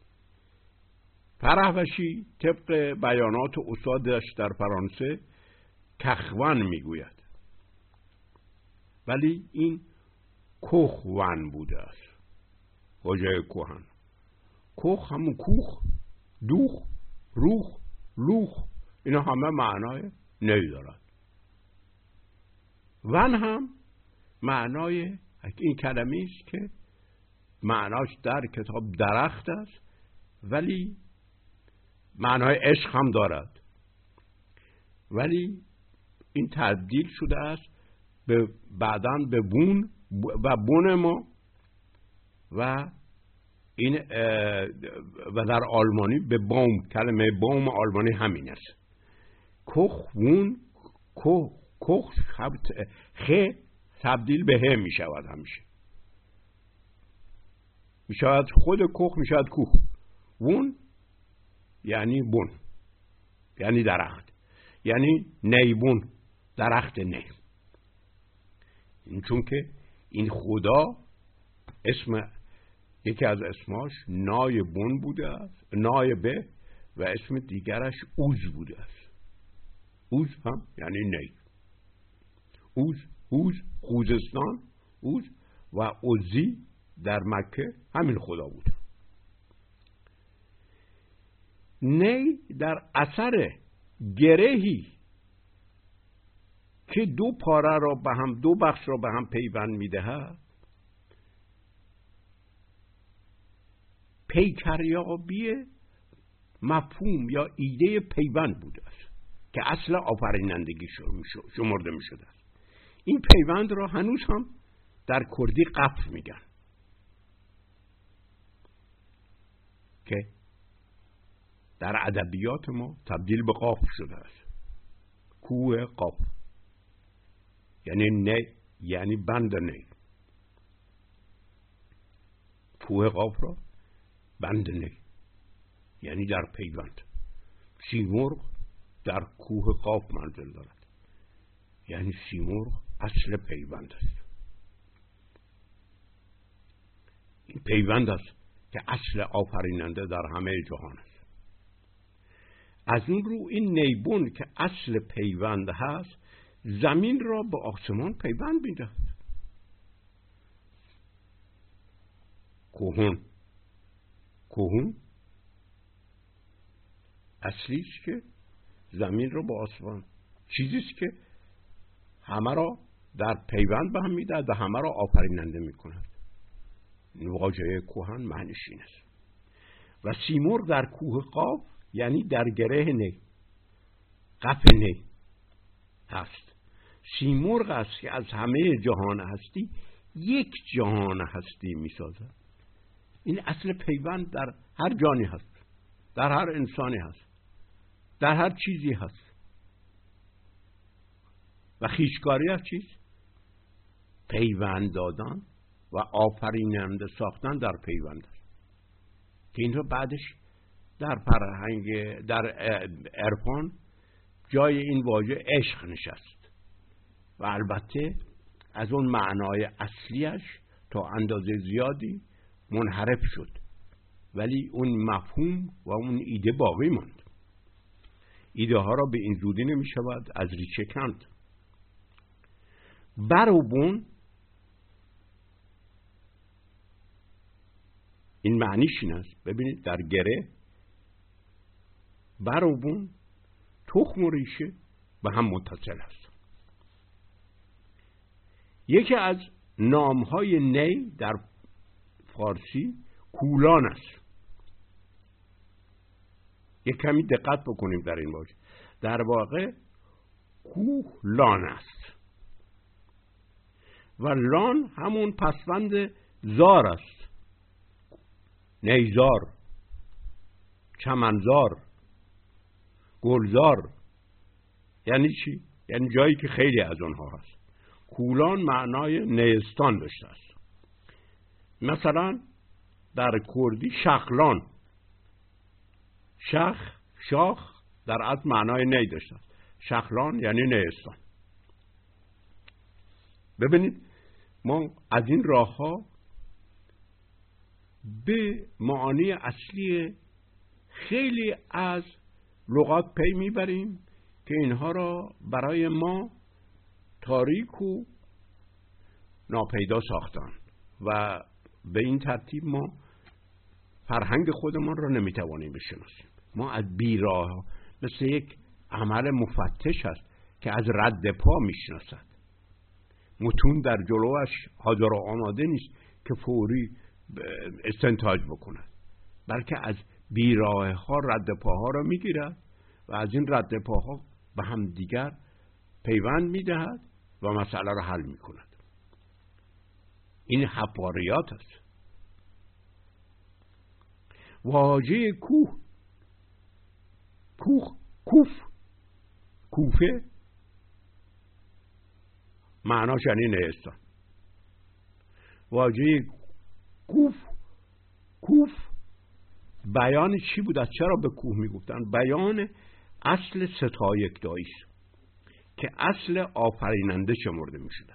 فرهوشی طبق بیانات استادش در فرانسه کخون میگوید، ولی این کخون بوده است. واژه کهن، کخ همون کوخ، دوخ، روخ، لوخ، اینا همه معنای نی دارد. ون هم معنای این کلمه است که معناش در کتاب درخت است، ولی معنای عشق هم دارد، ولی این تبدیل شده است به بعداً به بون و بون ما و این و در آلمانی به بوم، کلمه بوم آلمانی همین است. کخ وون کخ خ تبدیل به ه می شود، همیشه می شود خود کخ، می شود کوه. وون یعنی بون، یعنی درخت، یعنی نیبون، درخت نی. این چون که این خدا اسم یکی از اسماش نای بون بوده است، نای به، و اسم دیگرش اوز بوده است. اوز هم یعنی نی. اوز خوزستان، اوز و اوزی در مکه همین خدا بود. نی در اثر گرهی که دو پاره را به هم، دو بخش را به هم پیوند می‌دهد، پیکریابی مفهوم یا ایده پیوند بوده است که اصل آفرینندگی شمرده می‌شده است. این پیوند را هنوز هم در کردی قف میگن که در ادبیات ما تبدیل به قاف شده است. کوه قاف یعنی نی، یعنی بند نی. کوه قاف را بند نی یعنی در پیوند. سیمرغ در کوه قاف منزل دارد، یعنی سیمرغ اصل پیوند است. این پیوند است که اصل آفریننده در همه جهان است. از اون رو این نیبون که اصل پیوند هست، زمین را به آسمان پیوند می‌دهد. کوهون اصلی است که زمین را به آسمان، چیزی است که همه را در پیوند به هم می‌دهد و همه را آفریننده می‌کند. واژه کهن معنیش این است. و سیمرغ در کوه قاف یعنی در گره نی، قف نی هست. سیمرغ است که از همه جهان هستی یک جهان هستی می‌سازد. این اصل پیوند در هر جانی هست، در هر انسانی هست، در هر چیزی هست. و خویشکاری از چیز؟ پیوند دادن و آفریننده ساختن در پیوند است که این رو بعدش در فرهنگ، در عرفان جای این واژه عشق نشست و البته از اون معنای اصلیش تا اندازه زیادی منحرف شد، ولی اون مفهوم و اون ایده باقی ماند. ایده ها را به این زودی نمی شود از ریشه کند. بر و بون این معنیش این است. ببینید در گره بر و بون، تخم و ریشه به هم متصل است. یکی از نامهای نی در فارسی کولان است. یک کمی دقت بکنیم در این واژه. در واقع کوه لان است و لان همون پسوند زار است. نیزار، چمنزار، گلزار. یعنی چی؟ یعنی جایی که خیلی از اونها هست. کولان معنای نیستان داشته است. مثلا در کردی شخلان، شاخ در اصل معنای نی داشته است. شخلان یعنی نیستان. ببینید ما از این راه ها به معانی اصلی خیلی از لغات پی میبریم که اینها را برای ما تاریک و ناپیدا ساختن و به این ترتیب ما فرهنگ خودمان را نمیتوانیم بشناسیم. ما از بیراه مثل یک عمل مفتش است که از رد پا میشناسد. متون در جلوش حاضر و آماده نیست که فوری استنتاج بکند. بلکه از بیراه ها رد پاها را میگیرد و از این رد پاها به هم دیگر پیوند میدهد و مسئله را حل میکند. این حفاریات است. واژه کوه، کوفه معناش یعنی نیستان. واژه کوف بیان چی بود؟ از چرا به کوه میگفتن؟ بیان اصل ستایکدایی است که اصل آفریننده شمرده میشد.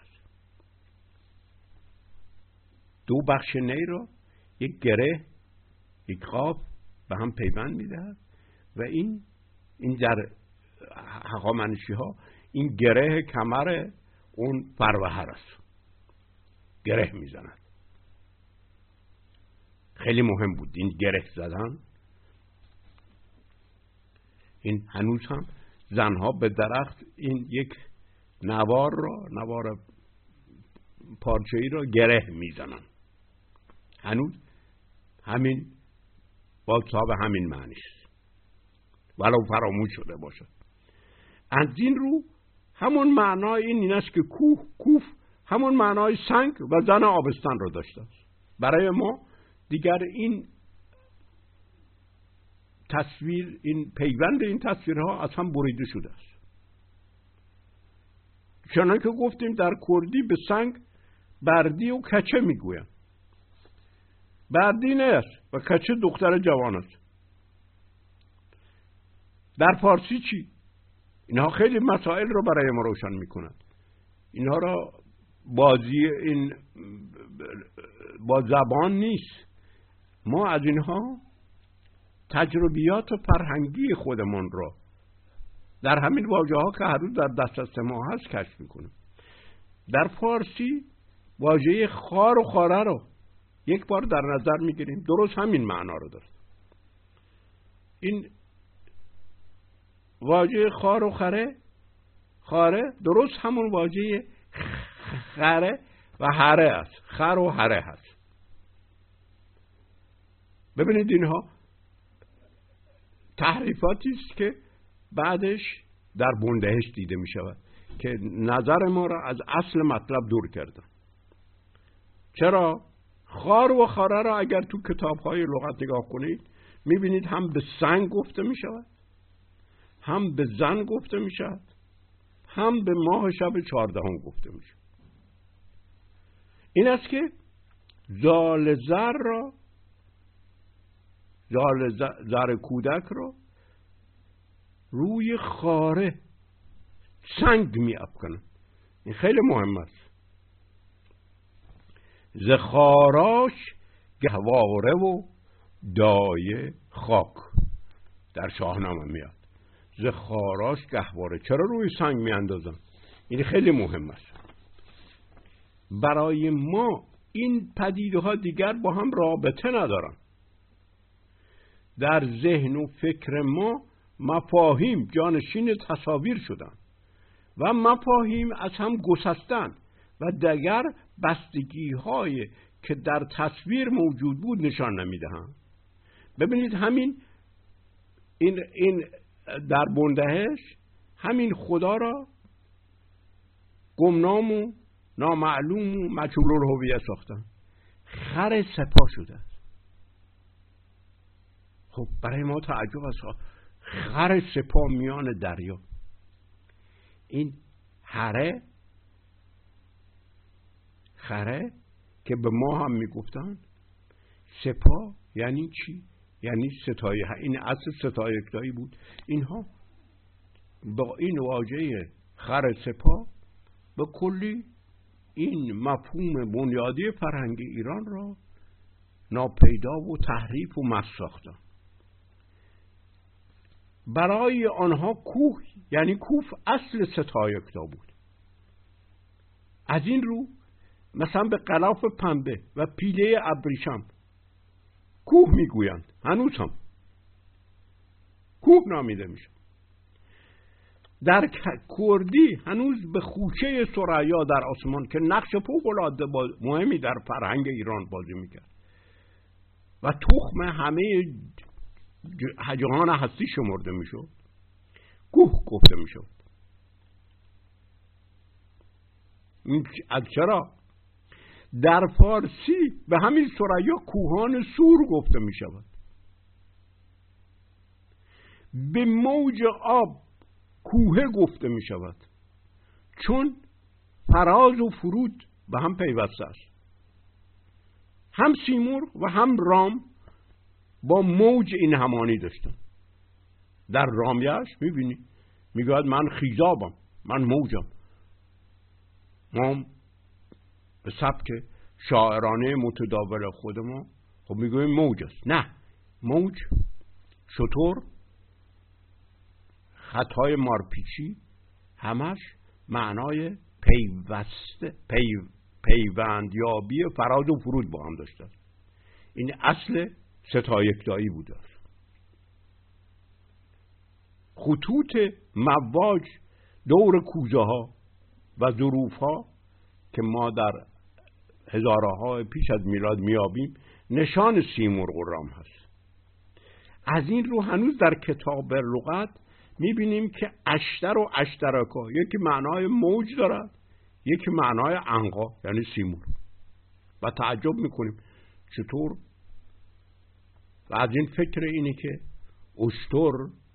دو بخش نی را یک گره، یک قاف به هم پیوند میدهد و این در هخامنشی ها این گره کمر اون فروهر است، گره میزند. خیلی مهم بود این گره زدن. این هنوز هم زنها به درخت این یک نوار پارچه‌ای را گره میزنن. هنوز همین با صاحب همین معنی است، ولو فراموش شده باشد. از این رو همون معنای این است که کوف همون معنای سنگ و زن آبستن را داشته است. برای ما دیگر این تصویر، این پیوند این تصویرها از هم بریده شده است. چنانکه گفتیم در کردی به سنگ بردی و کچه میگویند. بردی نه است و کچه دختر جوان است. در فارسی چی؟ اینها خیلی مسائل رو برای ما روشن میکنند. اینها را بازی این با زبان نیست. ما از اینها تجربیات فرهنگی خودمان را در همین واژه ها که هر روز در دسترس ما هست کشف میکنیم. در فارسی واژه خار و خاره رو یک بار در نظر میگیریم، درست همین معنا رو داره. این واژه خار و خاره درست همون واژه خره و هره است. خر و هره هست. ببینید اینها تحریفاتی است که بعدش در بندهش دیده می شود که نظر ما را از اصل مطلب دور کردن. چرا؟ خار و خاره را اگر تو کتاب‌های لغت نگاه کنید می‌بینید هم به سنگ گفته می شود، هم به زن گفته می شود، هم به ماه شب 14 گفته می شود. این است که زال زر کودک را روی خاره سنگ می افکنن. این خیلی مهم است. ز خاراش گهواره و دایه خاک در شاهنامه میاد. ز خاراش گهواره، چرا روی سنگ می اندازن؟ این خیلی مهم است. برای ما این پدیده ها دیگر با هم رابطه ندارن. در ذهن و فکر ما مفاهیم جانشین تصاویر شدن و مفاهیم از هم گسستن و دیگر بستگی های که در تصویر موجود بود نشان نمیدهند. ببینید همین این در بندهش همین خدا را گمنام و نامعلوم و مجهول الهویه ساختن. خر سپاه شده است. خب برای ما تعجب است. خر سپاه میان دریا. این خره که به ما هم میگفتن سپاه یعنی چی؟ یعنی ستایه. این اصل ستایکدایی بود. اینها با این واژه خر سپاه به کلی این مفهوم بنیادی فرهنگ ایران را ناپیدا و تحریف و مس ساختن. برای آنها کوه یعنی کوف اصل ستایکدا بود. از این رو مثلا به غلاف پنبه و پیله ابریشم کوه میگویند. هنوز هم کوه نامیده میشه. در کردی هنوز به خوشه ثریا در آسمان که نقش فوق‌العاده مهمی در فرهنگ ایران بازی میکرد و تخم همه جهان هستی شمرده میشد، کوه گفته میشد. از چرا؟ در فارسی به همین ثریا کوهان سور گفته می شود. به موج آب کوه گفته می شود، چون فراز و فرود به هم پیوسته است. هم سیمرغ و هم رام با موج این همانی داشتن. در رامیش میبینی میگوید من خیزابم، من موجم. ما به سبک شاعرانه متداول خود ما خب میگویم موج است. نه، موج، شتر، خطای مارپیچی، همش معنای پیوندیابی فراز و فرود با هم داشته. این اصل ستایکدایی بوده است. خطوط مواج دور کوزه ها و ظروف ها که ما در هزارها پیش از میلاد میابیم نشان سیمرغ و رام هست. از این رو هنوز در کتاب لغت میبینیم که اشتر و اشترکا یکی معنای موج دارد، یکی معنای عنقا یعنی سیمرغ. و تعجب میکنیم چطور. و از این فکر اینه که اشتر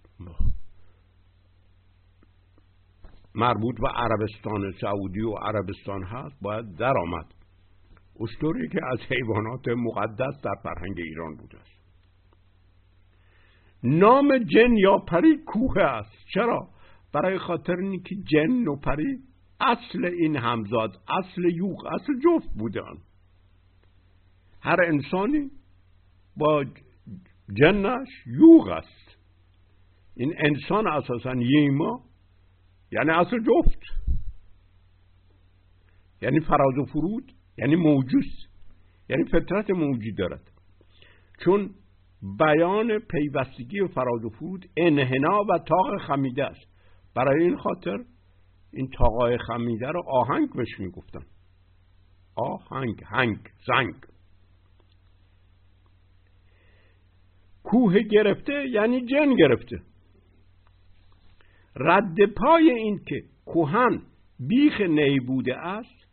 مربوط به عربستان سعودی و عربستان هست باید در آمد. اشتری که از حیوانات مقدس در فرهنگ ایران بوده است. نام جن یا پری کوه است. چرا؟ برای خاطر اینکه جن و پری اصل این همزاد، اصل یوغ، اصل جفت بودن. هر انسانی با جنش یوغ است. این انسان اساساً ییما یعنی اصل جفت، یعنی فراز و فرود، یعنی موجود، یعنی فطرت موجی دارد. چون بیان پیوستگی و فراز و فرود انحنا و طاق خمیده است. برای این خاطر این طاقای خمیده رو آهنگ بهش میگفتن. آهنگ، هنگ، زنگ. کوه گرفته یعنی جن گرفته. رد پای این که کهن بیخ نی بوده است،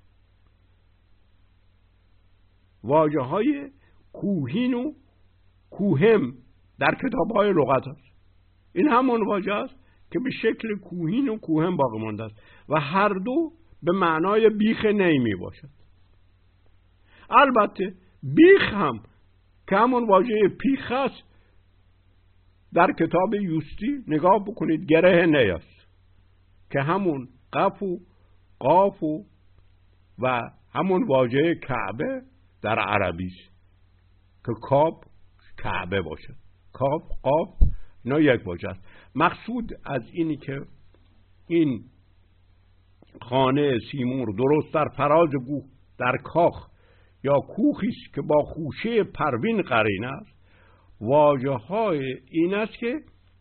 واژه های کوهین و کوهم در کتاب های لغت است. این همون واژه است که به شکل کوهین و کوهم باقی مانده است و هر دو به معنای بیخ نی می باشد. البته بیخ هم که همون واژه پیخ است، در کتاب یوستی نگاه بکنید گره نی است که همون قف و قاف و همون واژه کعبه در عربی است که کاب کعبه باشه. کاب، قاف، اینا یک واژه است. مقصود از اینی که این خانه سیمرغ درست در فراز کوه در کاخ یا کوخی است که با خوشه پروین قرین است. واژه های این است که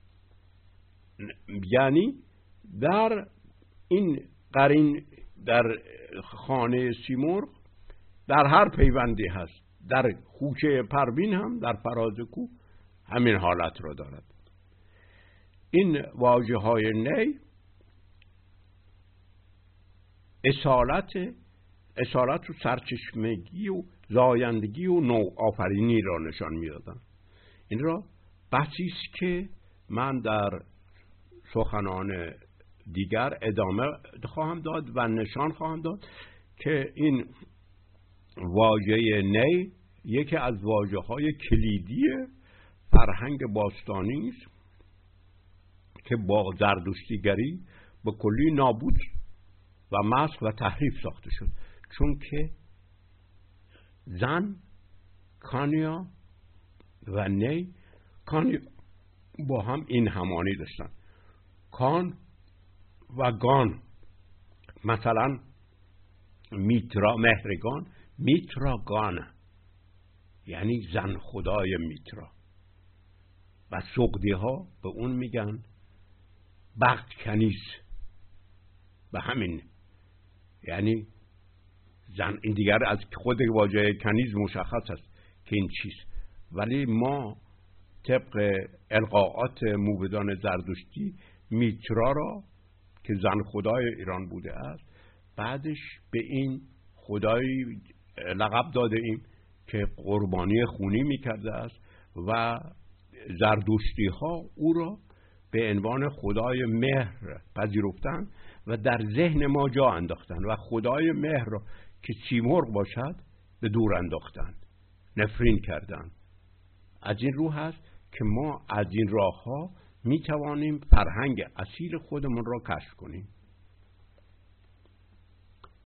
یعنی در این قرین در خانه سیمرغ در هر پیوندی هست. در خوشه پروین هم در فراز کوه همین حالت را دارد. این واژه های نی اصالت و سرچشمگی و زایندگی و نوع آفرینی را نشان می‌دادن. این را بحثی است که من در سخنان دیگر ادامه خواهم داد و نشان خواهم داد که این واژه نی یکی از واژه‌های کلیدی فرهنگ باستانی است که با زردشتیگری به کلی نابود و مسخ و تحریف ساخته شد. چون که زن، کانیا و نی، کانیا با هم این همانی داشتن. کان و گان، مثلا میترا مهرگان، میترا گان یعنی زن خدای میترا. و سقدی ها به اون میگن بخت کنیز. به همین یعنی زن. این دیگر از خود واژه کنیز مشخص است که این چیست. ولی ما طبق القاءات موبدان زردشتی میترا را که زن خدای ایران بوده است بعدش به این خدایی لقب داده ایم که قربانی خونی میکرده است و زردشتی ها او را به عنوان خدای مهر پذیرفتند و در ذهن ما جا انداختند و خدای مهر را که سیمرغ باشد به دور انداختند، نفرین کردند. از این رو هست که ما از این راه ها می توانیم فرهنگ اصیل خودمون را کشف کنیم.